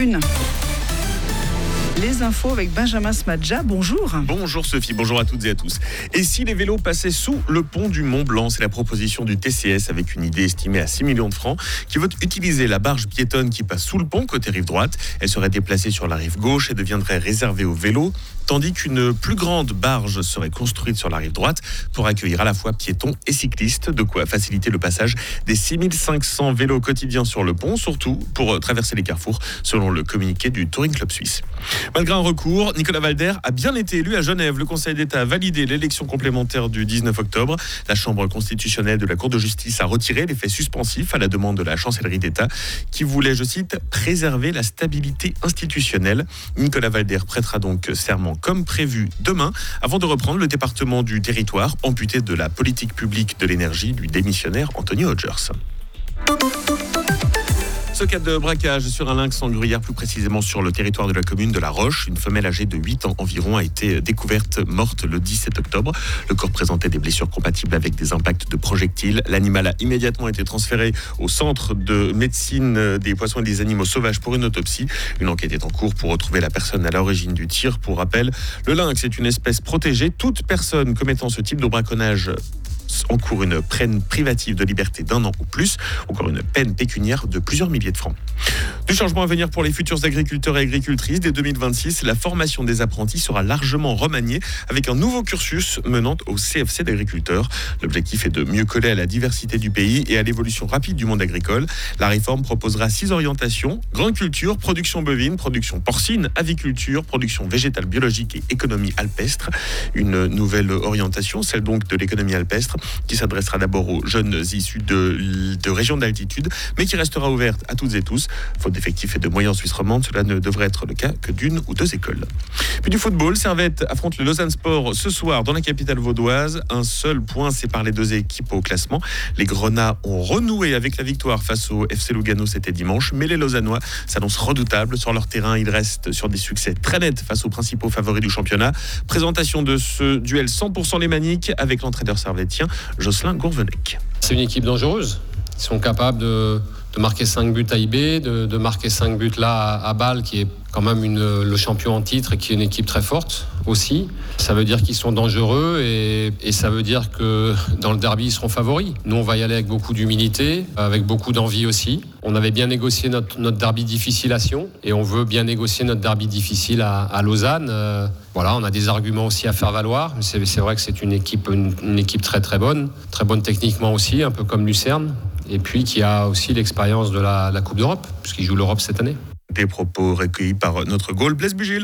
Une. Les infos avec Benjamin Smadja, bonjour. Bonjour Sophie, bonjour à toutes et à tous. Et si les vélos passaient sous le pont du Mont Blanc, c'est la proposition du TCS avec une idée estimée à 6 millions de francs qui veut utiliser la barge piétonne qui passe sous le pont côté rive droite. Elle serait déplacée sur la rive gauche et deviendrait réservée aux vélos, tandis qu'une plus grande barge serait construite sur la rive droite pour accueillir à la fois piétons et cyclistes, de quoi faciliter le passage des 6500 vélos quotidiens sur le pont, surtout pour traverser les carrefours, selon le communiqué du Touring Club Suisse. Malgré un recours, Nicolas Walder a bien été élu à Genève. Le Conseil d'État a validé l'élection complémentaire du 19 octobre. La Chambre constitutionnelle de la Cour de justice a retiré l'effet suspensif à la demande de la chancellerie d'État qui voulait, je cite, préserver la stabilité institutionnelle. Nicolas Walder prêtera donc serment comme prévu demain avant de reprendre le département du territoire amputé de la politique publique de l'énergie du démissionnaire Anthony Hodgers. Ce cas de braquage sur un lynx en gruyère, plus précisément sur le territoire de la commune de La Roche. Une femelle âgée de 8 ans environ a été découverte morte le 17 octobre. Le corps présentait des blessures compatibles avec des impacts de projectiles. L'animal a immédiatement été transféré au centre de médecine des poissons et des animaux sauvages pour une autopsie. Une enquête est en cours pour retrouver la personne à l'origine du tir. Pour rappel, le lynx est une espèce protégée. Toute personne commettant ce type de braconnage encourt une peine privative de liberté d'1 an ou plus, encore une peine pécuniaire de plusieurs milliers de francs. Du changement à venir pour les futurs agriculteurs et agricultrices. Dès 2026, la formation des apprentis sera largement remaniée avec un nouveau cursus menant au CFC d'agriculteurs. L'objectif est de mieux coller à la diversité du pays et à l'évolution rapide du monde agricole. La réforme proposera 6 orientations: grande culture, production bovine, production porcine, aviculture, production végétale biologique et économie alpestre. Une nouvelle orientation, celle donc de l'économie alpestre, qui s'adressera d'abord aux jeunes issus de régions d'altitude, mais qui restera ouverte à toutes et tous. Faute d'effectifs et de moyens en Suisse romande, cela ne devrait être le cas que d'une ou deux écoles. Puis du football, Servette affronte le Lausanne Sport ce soir dans la capitale vaudoise. Un seul point sépare les deux équipes au classement. Les Grenats ont renoué avec la victoire face au FC Lugano, c'était dimanche, mais les Lausannois s'annoncent redoutables sur leur terrain. Ils restent sur des succès très nets face aux principaux favoris du championnat. Présentation de ce duel 100% lémanique avec l'entraîneur servettien Jocelyn Gourvenec. C'est une équipe dangereuse. Ils sont capables de marquer 5 buts à IB, de marquer 5 buts là à Bâle, qui est quand même le champion en titre et qui est une équipe très forte aussi. Ça veut dire qu'ils sont dangereux et ça veut dire que dans le derby, ils seront favoris. Nous, on va y aller avec beaucoup d'humilité, avec beaucoup d'envie aussi. On avait bien négocié notre derby difficile à Sion et on veut bien négocier notre derby difficile à Lausanne. Voilà, on a des arguments aussi à faire valoir. C'est vrai que c'est une équipe très très bonne techniquement aussi, un peu comme Lucerne. Et puis qui a aussi l'expérience de la Coupe d'Europe, puisqu'il joue l'Europe cette année. Des propos recueillis par notre goal Blaise Bugil.